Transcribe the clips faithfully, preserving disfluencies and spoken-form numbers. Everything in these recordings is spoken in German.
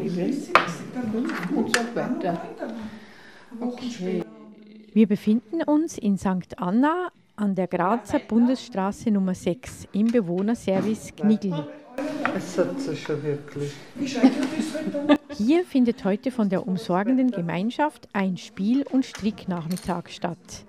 spielen und so weiter. Okay. Wir befinden uns in Sankt Anna an der Grazer Bundesstraße Nummer sechs im Bewohnerservice Gnigl. Es hat sie schon wirklich. Hier findet heute von der umsorgenden Gemeinschaft ein Spiel- und Stricknachmittag statt.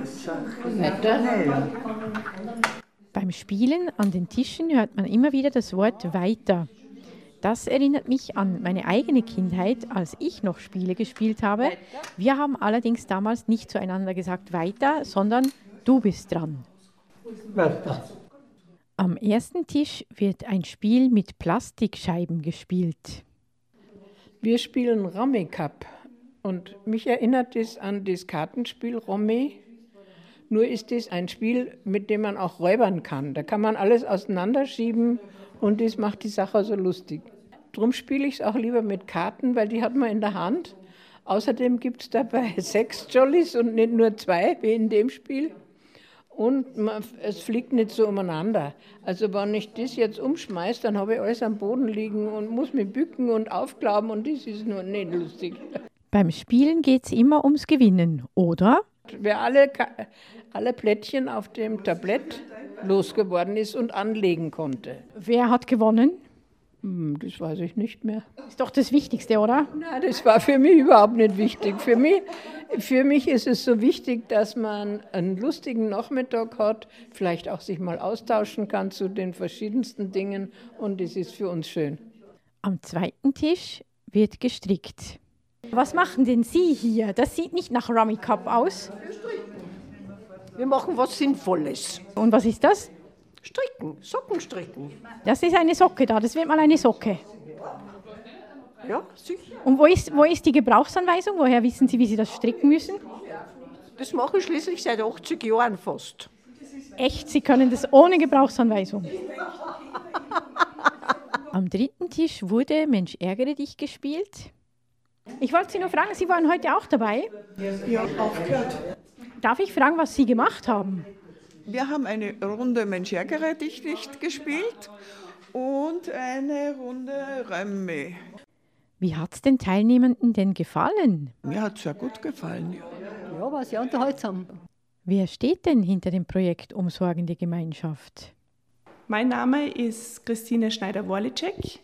Weiter? Beim Spielen an den Tischen hört man immer wieder das Wort weiter. Das erinnert mich an meine eigene Kindheit, als ich noch Spiele gespielt habe. Wir haben allerdings damals nicht zueinander gesagt weiter, sondern du bist dran. Weiter. Am ersten Tisch wird ein Spiel mit Plastikscheiben gespielt. Wir spielen Rummikub und mich erinnert es an das Kartenspiel Rummy. Nur ist es ein Spiel, mit dem man auch räubern kann. Da kann man alles auseinanderschieben und das macht die Sache so lustig. Drum spiele ich es auch lieber mit Karten, weil die hat man in der Hand. Außerdem gibt es dabei sechs Jollies und nicht nur zwei, wie in dem Spiel. Und man, es fliegt nicht so umeinander. Also wenn ich das jetzt umschmeiße, dann habe ich alles am Boden liegen und muss mich bücken und aufklauben und das ist nur nicht lustig. Beim Spielen geht es immer ums Gewinnen, oder? Wer alle, alle Plättchen auf dem Tablett losgeworden ist und anlegen konnte. Wer hat gewonnen? Hm, das weiß ich nicht mehr. Ist doch das Wichtigste, oder? Nein, das war für mich überhaupt nicht wichtig. Für mich, für mich ist es so wichtig, dass man einen lustigen Nachmittag hat, vielleicht auch sich mal austauschen kann zu den verschiedensten Dingen und das ist für uns schön. Am zweiten Tisch wird gestrickt. Was machen denn Sie hier? Das sieht nicht nach Rummikub aus. Wir machen was Sinnvolles. Und was ist das? Stricken, Socken stricken. Das ist eine Socke da, das wird mal eine Socke. Ja, sicher. Und wo ist, wo ist die Gebrauchsanweisung? Woher wissen Sie, wie Sie das stricken müssen? Das mache ich schließlich seit achtzig Jahren fast. Echt, Sie können das ohne Gebrauchsanweisung. Am dritten Tisch wurde Mensch, ärgere dich gespielt. Ich wollte Sie nur fragen, Sie waren heute auch dabei? Ja, aufgehört. Darf ich fragen, was Sie gemacht haben? Wir haben eine Runde Mensch ärgere dich nicht gespielt und eine Runde Römmi. Wie hat es den Teilnehmenden denn gefallen? Mir hat es sehr gut gefallen. Ja. Ja, war sehr unterhaltsam. Wer steht denn hinter dem Projekt Umsorgende Gemeinschaft? Mein Name ist Christine Schneider-Worlicek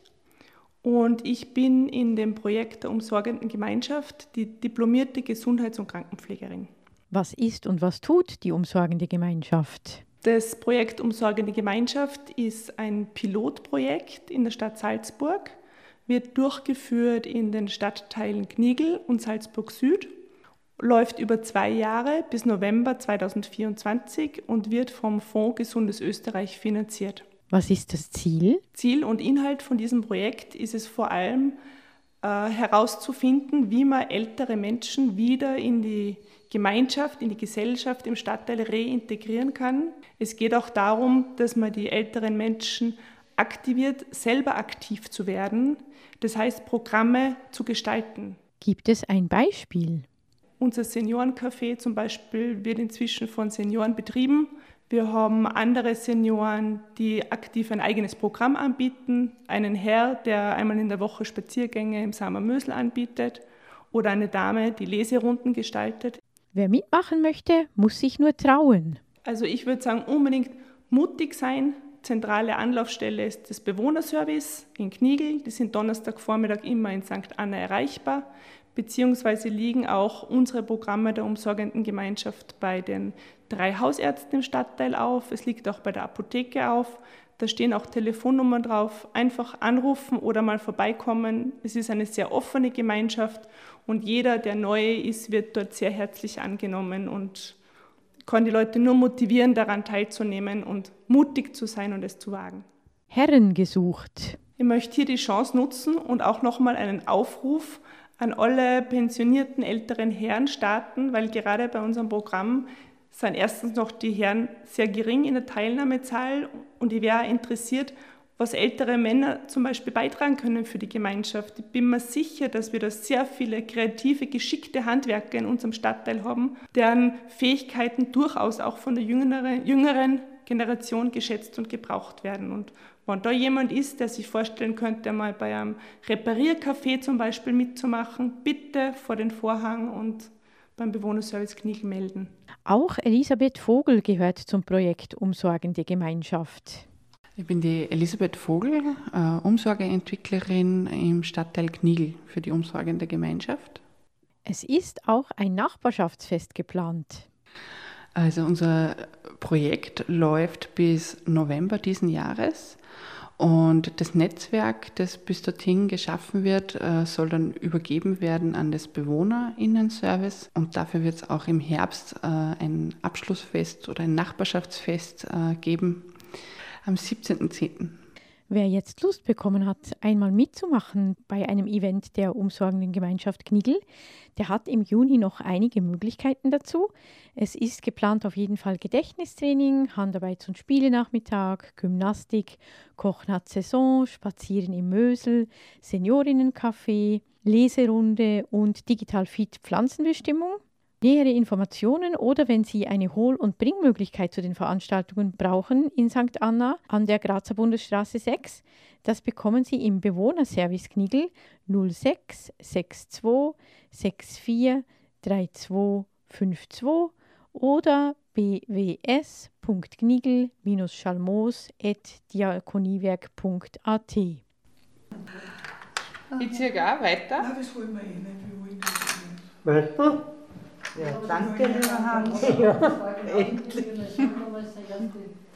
und ich bin in dem Projekt der Umsorgenden Gemeinschaft die diplomierte Gesundheits- und Krankenpflegerin. Was ist und was tut die Umsorgende Gemeinschaft? Das Projekt Umsorgende Gemeinschaft ist ein Pilotprojekt in der Stadt Salzburg, wird durchgeführt in den Stadtteilen Gnigl und Salzburg Süd, läuft über zwei Jahre bis November zweitausendvierundzwanzig und wird vom Fonds Gesundes Österreich finanziert. Was ist das Ziel? Ziel und Inhalt von diesem Projekt ist es vor allem, äh, herauszufinden, wie man ältere Menschen wieder in die Gemeinschaft, in die Gesellschaft im Stadtteil reintegrieren kann. Es geht auch darum, dass man die älteren Menschen aktiviert, selber aktiv zu werden, das heißt Programme zu gestalten. Gibt es ein Beispiel? Unser Seniorencafé zum Beispiel wird inzwischen von Senioren betrieben. Wir haben andere Senioren, die aktiv ein eigenes Programm anbieten, einen Herr, der einmal in der Woche Spaziergänge im Samer-Mösl anbietet oder eine Dame, die Leserunden gestaltet. Wer mitmachen möchte, muss sich nur trauen. Also ich würde sagen, unbedingt mutig sein. Zentrale Anlaufstelle ist das Bewohnerservice in Gnigl. Die sind Donnerstagvormittag immer in Sankt Anna erreichbar. Beziehungsweise liegen auch unsere Programme der Umsorgenden Gemeinschaft bei den drei Hausärzten im Stadtteil auf. Es liegt auch bei der Apotheke auf. Da stehen auch Telefonnummern drauf. Einfach anrufen oder mal vorbeikommen. Es ist eine sehr offene Gemeinschaft und jeder, der neu ist, wird dort sehr herzlich angenommen und kann die Leute nur motivieren, daran teilzunehmen und mutig zu sein und es zu wagen. Herren gesucht. Ich möchte hier die Chance nutzen und auch nochmal einen Aufruf an alle pensionierten älteren Herren starten, weil gerade bei unserem Programm sind erstens noch die Herren sehr gering in der Teilnahmezahl und ich wäre interessiert, was ältere Männer zum Beispiel beitragen können für die Gemeinschaft. Ich bin mir sicher, dass wir da sehr viele kreative, geschickte Handwerker in unserem Stadtteil haben, deren Fähigkeiten durchaus auch von der jüngeren, jüngeren Generation geschätzt und gebraucht werden. Und wenn da jemand ist, der sich vorstellen könnte, mal bei einem Repariercafé zum Beispiel mitzumachen, bitte vor den Vorhang und beim Bewohnerservice Knigl melden. Auch Elisabeth Vogel gehört zum Projekt Umsorgende Gemeinschaft. Ich bin die Elisabeth Vogel, äh, Umsorgeentwicklerin im Stadtteil Knigl für die Umsorgende Gemeinschaft. Es ist auch ein Nachbarschaftsfest geplant. Also unser Projekt läuft bis November diesen Jahres und das Netzwerk, das bis dorthin geschaffen wird, soll dann übergeben werden an das BewohnerInnen-Service und dafür wird es auch im Herbst ein Abschlussfest oder ein Nachbarschaftsfest geben am siebzehnten zehnten Wer jetzt Lust bekommen hat, einmal mitzumachen bei einem Event der Umsorgenden Gemeinschaft Knigl, der hat im Juni noch einige Möglichkeiten dazu. Es ist geplant auf jeden Fall Gedächtnistraining, Handarbeits- und Spielenachmittag, Gymnastik, Koch nach Saison, Spazieren im Mösel, Seniorinnencafé, Leserunde und Digital Fit Pflanzenbestimmung. Nähere Informationen oder wenn Sie eine Hohl- und Bringmöglichkeit zu den Veranstaltungen brauchen in Sankt Anna an der Grazer Bundesstraße sechs, das bekommen Sie im Bewohnerservice Knigl null sechs sechs zwei sechs vier drei zwei fünf zwei oder b w s punkt knigl schalmoos at diakoniewerk punkt a t. Ich ziehe auch weiter. Nein, das wollen wir eh nicht. Wir wollen das nicht. Weiter? Ja, danke, lieber Hans. Ja, endlich.